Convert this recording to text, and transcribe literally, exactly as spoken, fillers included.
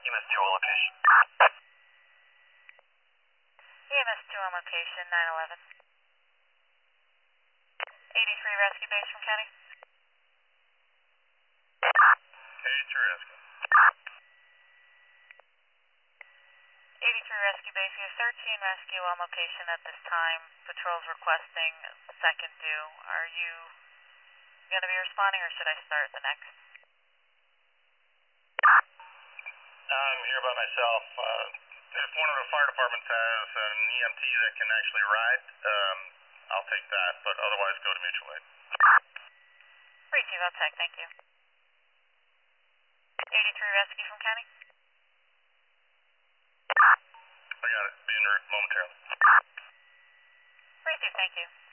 E M S two on location. E M S two on location, nine eleven. eighty-three Rescue Base from County. eighty-three Rescue. eighty-three Rescue Base, we have thirteen rescue on location at this time. Patrol's requesting second due. Are you going to be responding or should I start the next? I'm here by myself. Uh, if one of the fire departments has an E M T that can actually ride, um, I'll take that, but otherwise go to mutual aid. Receive, I'll check, thank you. eighty-three Rescue from County. I got it. Be in route momentarily. Receive, thank you.